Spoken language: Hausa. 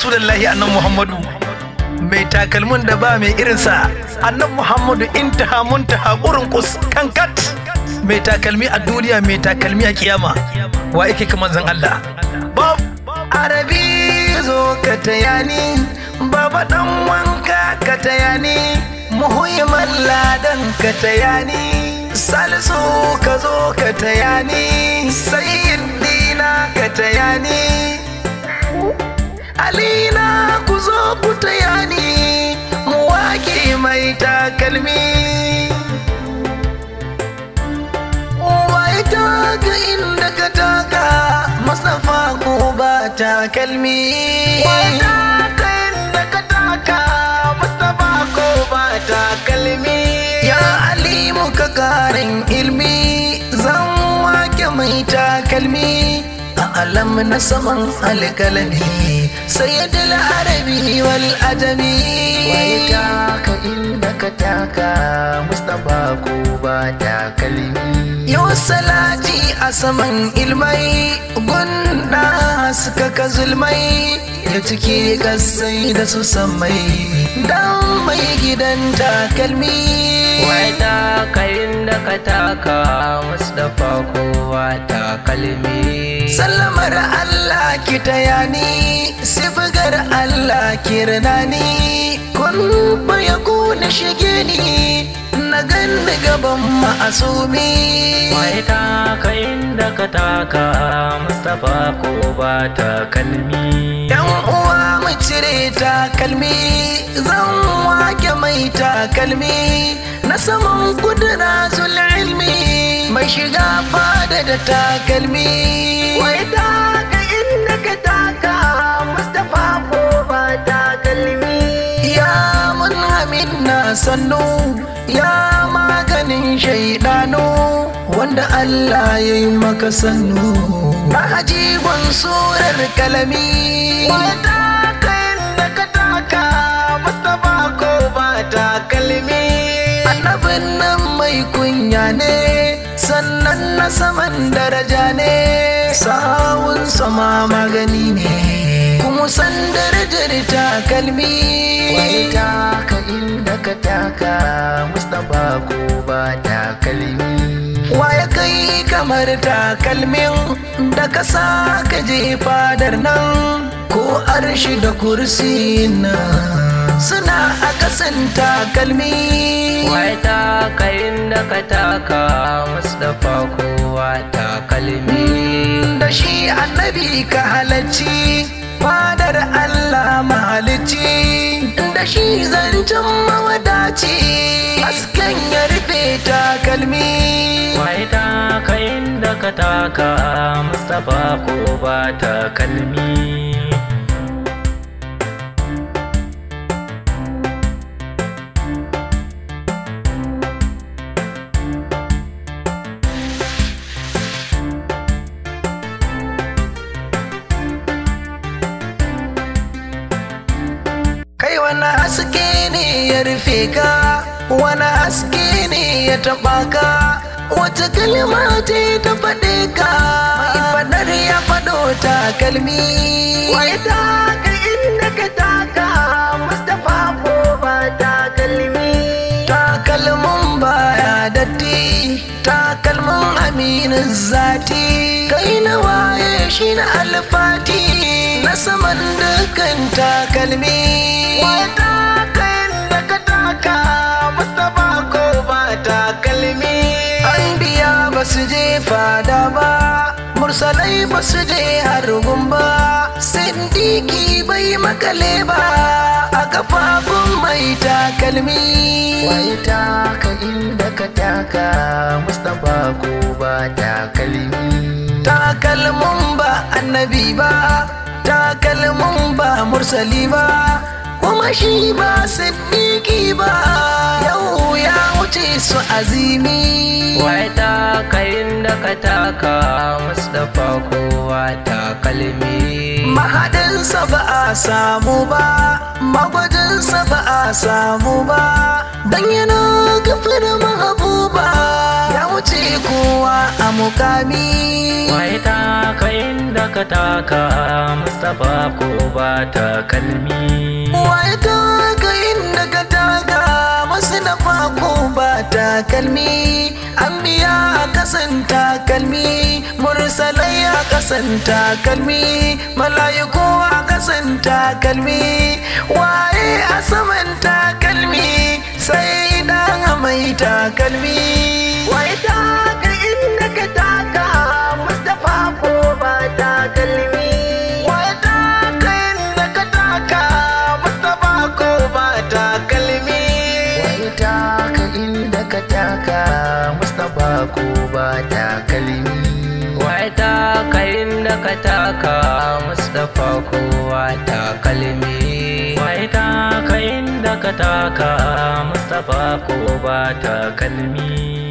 rasulullahi annan Muhammadu mai takalmin da ba mai irinsa annan Muhammadu intaha muntaha qurunqus kankat mai takalmi a duniya mai takalmi a kiyama wa yake kaman zan Allah bab arabi zo ka tayani baba dan wanka ka tayani muhimman ladan ka tayani salisu ka zo ka tayani sayyidina ka tayani alina ku zo ku tayani mu wake mai takalmi wai taka inda ka taka Mustafa ko ba takalmi wai taka inda ka taka Mustafa ko ba takalmi ya alimu ka karin ilmi zan wake mai takalmi alam na saman alkalami sayyidul arabi wal adami wai taka inda ka taka Mustafa ko ba takalmi yau salati a saman ilmai gunda suka ka zulmai ya cike kasai da su samai dan mai gidan takalmi wai taka inda ka taka Mustafa ko ba takalmi sallamar Allah ki tayani sifgar Allah kirnani kun fa yakuna shige ni na ganni gaban ma'asumi wai taka inda ka taka Mustafa ko ba takalmi yan uwa mu cire takalmi zan wake mai takalmi na saman kudura zul ilmi mai shiga fada da takalmi wai taka inda ka taka Mustafa ko ba takalmi ya mun na sannu ya maganin shaidano wanda Allah ya yi maka sannu na ajibin surar kalami wai taka inda ka taka Mustafa ko ba takalmi annabin nan mai kunya ne sannan na saman daraja ne sawun sama magani ne kuma san darajar takalmi wai taka inda ka taka Mustafa ko ba takalmi waye kai kamar takalmin da ka sa ka je fadar nan ko arshi da kursi nan suna a kasan takalmi wai taka inda ka taka Mustafa ko ba takalmi da shi annabi ka halarci fadar Allah mahalicci da shi zancen mawadaci askan ya rufe takalmi wai taka inda ka taka Mustafa ko ba takalmi kai wani haske ne ya rufe ka wani haske ne ya taba ka wata kalma ce ta faɗe ka mai fadar ya faɗo takalmi wai taka inda ka taka Mustafa ko ba takalmi takalmin baya datti takalmin aminin zati kai na waye shi na alfati na saman dukkan takalmi wai taka inda ka taka Mustafa ko ba takalmi an biya ba su je fada ba mursalai ba su je harugun ba sindiki bai makale ba a kafafun mai takalmi wai taka inda ka taka Mustafa ko ba takalmi takalmin ba annabi ba takalmin ba mursali ba kuma shi ba siddiqi ba yau ya wuce su azimi wai taka inda ka taka Mustafa ko ba takalmi mahadinsa ba a samu ba magwajinsa ba a samu ba dan yana gafar mahabuba ya wuce kowa a mukami. Wai taka inda ka taka Mustapha ko ba takalmi. Wai taka inda ka taka Mustapha ko ba takalmi. Anbiya a kasan takalmi, mursalai a kasan takalmi, mala'iku a kasan takalmi. Waye a saman takalmi sai dan mai takalmi. Wai taka inda ka taka Mustapha ko ba takalmi. Wai taka inda ka taka Mustapha ko ba takalmi. Wai taka inda ka taka Mustapha ko ba takalmi. Wai taka inda ka taka Mustapha ko ba takalmi. Wai taka inda ka taka Mustapha ko ba takalmi.